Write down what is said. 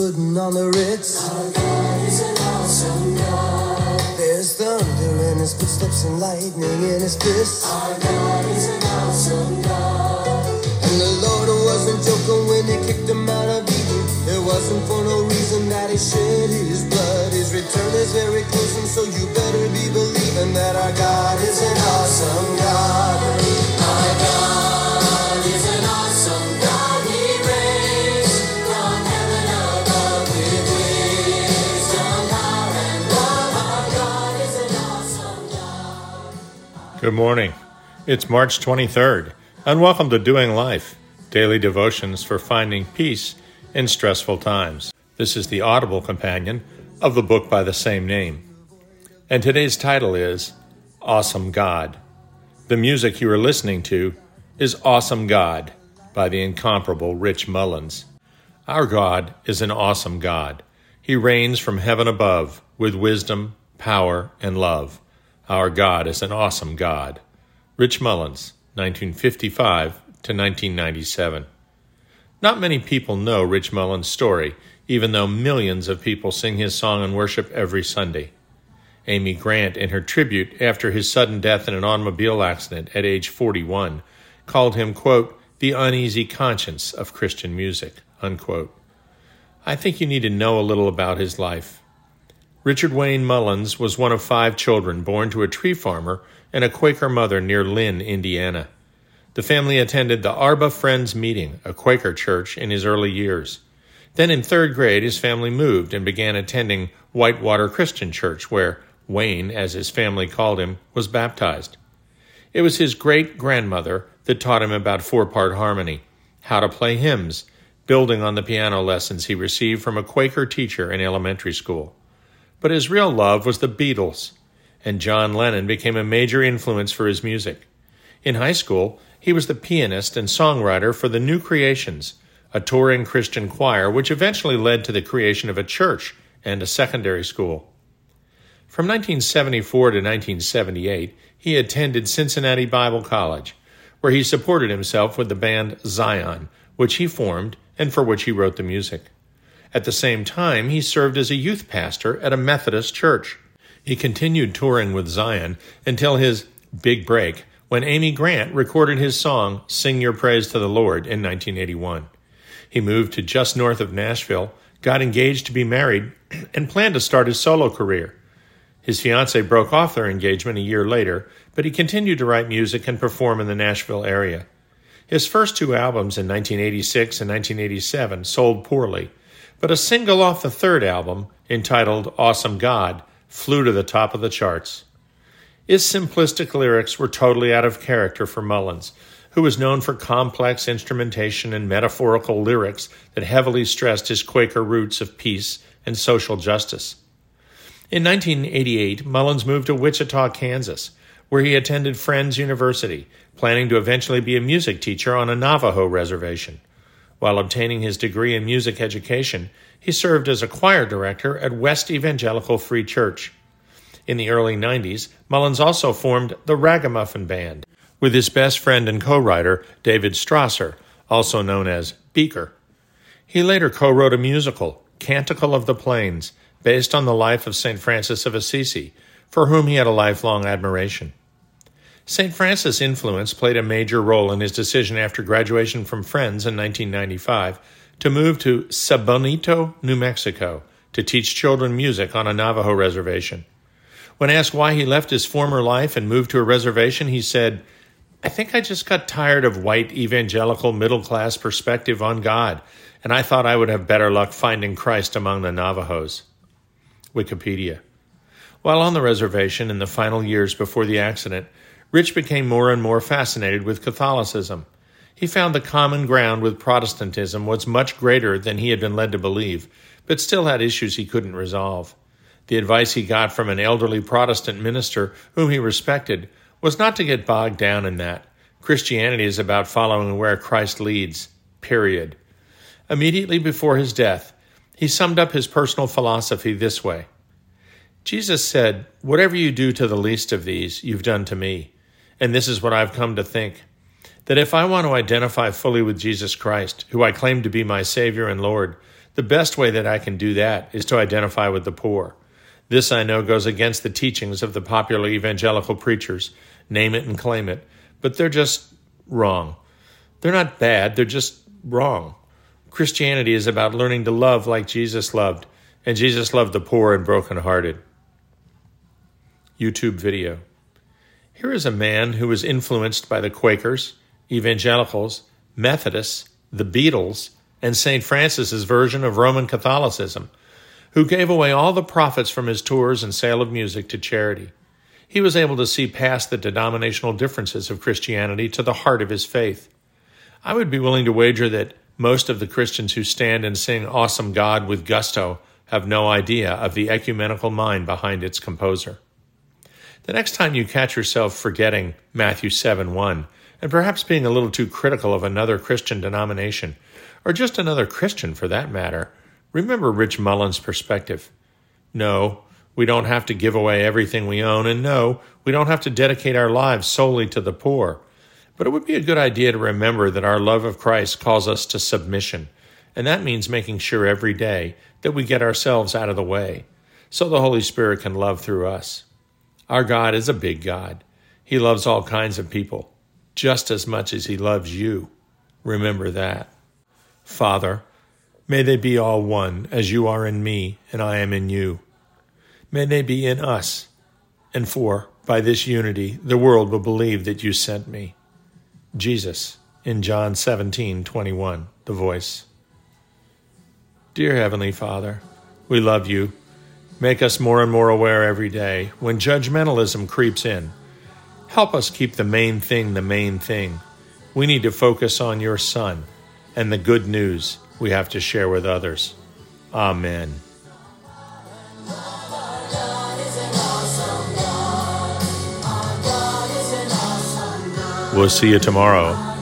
pudding on the Ritz. Our God is an awesome God. There's thunder in his footsteps and lightning in his fists. Our God is an awesome God. And the Lord wasn't joking when he kicked him out of Eden. It wasn't for no reason that he shed his blood. His return is very close, and so you better be believing that our God is an awesome God. Our God is an awesome God. He reigns from heaven above with wisdom, power, and love. Our God is an awesome God. Good morning. It's March 23rd, and welcome to Doing Life, daily devotions for finding peace in stressful times. This is the audible companion of the book by the same name. And today's title is Awesome God. The music you are listening to is Awesome God by the incomparable Rich Mullins. Our God is an awesome God. He reigns from heaven above with wisdom, power, and love. Our God is an awesome God. Rich Mullins, 1955 to 1997. Not many people know Rich Mullins' story, even though millions of people sing his song in worship every Sunday. Amy Grant, in her tribute after his sudden death in an automobile accident at age 41, called him, quote, the uneasy conscience of Christian music, unquote. I think you need to know a little about his life. Richard Wayne Mullins was one of 5 children born to a tree farmer and a Quaker mother near Lynn, Indiana. The family attended the Arba Friends Meeting, a Quaker church, in his early years. Then in 3rd grade, his family moved and began attending Whitewater Christian Church, where Wayne, as his family called him, was baptized. It was his great-grandmother that taught him about 4-part harmony, how to play hymns, building on the piano lessons he received from a Quaker teacher in elementary school. But his real love was the Beatles, and John Lennon became a major influence for his music. In high school, he was the pianist and songwriter for the New Creations, a touring Christian choir which eventually led to the creation of a church and a secondary school. From 1974 to 1978, he attended Cincinnati Bible College, where he supported himself with the band Zion, which he formed and for which he wrote the music. At the same time, he served as a youth pastor at a Methodist church. He continued touring with Zion until his big break, when Amy Grant recorded his song, Sing Your Praise to the Lord, in 1981. He moved to just north of Nashville, got engaged to be married, and planned to start his solo career. His fiancée broke off their engagement a year later, but he continued to write music and perform in the Nashville area. His first 2 albums in 1986 and 1987 sold poorly, but a single off the 3rd album, entitled Awesome God, flew to the top of the charts. His simplistic lyrics were totally out of character for Mullins, who was known for complex instrumentation and metaphorical lyrics that heavily stressed his Quaker roots of peace and social justice. In 1988, Mullins moved to Wichita, Kansas, where he attended Friends University, planning to eventually be a music teacher on a Navajo reservation. While obtaining his degree in music education, he served as a choir director at West Evangelical Free Church. In the early 90s, Mullins also formed the Ragamuffin Band with his best friend and co-writer, David Strasser, also known as Beaker. He later co-wrote a musical, Canticle of the Plains, based on the life of St. Francis of Assisi, for whom he had a lifelong admiration. St. Francis' influence played a major role in his decision after graduation from Friends in 1995 to move to Sabonito, New Mexico, to teach children music on a Navajo reservation. When asked why he left his former life and moved to a reservation, he said, I think I just got tired of white evangelical middle-class perspective on God, and I thought I would have better luck finding Christ among the Navajos. Wikipedia. While on the reservation in the final years before the accident, Rich became more and more fascinated with Catholicism. He found the common ground with Protestantism was much greater than he had been led to believe, but still had issues he couldn't resolve. The advice he got from an elderly Protestant minister whom he respected was not to get bogged down in that. Christianity is about following where Christ leads, period. Immediately before his death, he summed up his personal philosophy this way. Jesus said, whatever you do to the least of these, you've done to me. And this is what I've come to think, that if I want to identify fully with Jesus Christ, who I claim to be my Savior and Lord, The best way that I can do that is to identify with the poor. This, I know, goes against the teachings of the popular evangelical preachers. Name it and claim it. But they're just wrong. They're not bad, they're just wrong. Christianity is about learning to love like Jesus loved, and Jesus loved the poor and brokenhearted. YouTube video. Here is a man who was influenced by the Quakers, evangelicals, Methodists, the Beatles, and St. Francis's version of Roman Catholicism, who gave away all the profits from his tours and sale of music to charity. He was able to see past the denominational differences of Christianity to the heart of his faith. I would be willing to wager that most of the Christians who stand and sing Awesome God with gusto have no idea of the ecumenical mind behind its composer. The next time you catch yourself forgetting Matthew 7:1, and perhaps being a little too critical of another Christian denomination, or just another Christian for that matter, remember Rich Mullins' perspective. No, we don't have to give away everything we own, and no, we don't have to dedicate our lives solely to the poor. But it would be a good idea to remember that our love of Christ calls us to submission, and that means making sure every day that we get ourselves out of the way, so the Holy Spirit can love through us. Our God is a big God. He loves all kinds of people, just as much as he loves you. Remember that. Father, may they be all one, as you are in me and I am in you. May they be in us, and by this unity, the world will believe that you sent me. Jesus, in John 17:21, The Voice. Dear Heavenly Father, we love you. Make us more and more aware every day when judgmentalism creeps in. Help us keep the main thing the main thing. We need to focus on your Son and the good news we have to share with others. Amen. We'll see you tomorrow.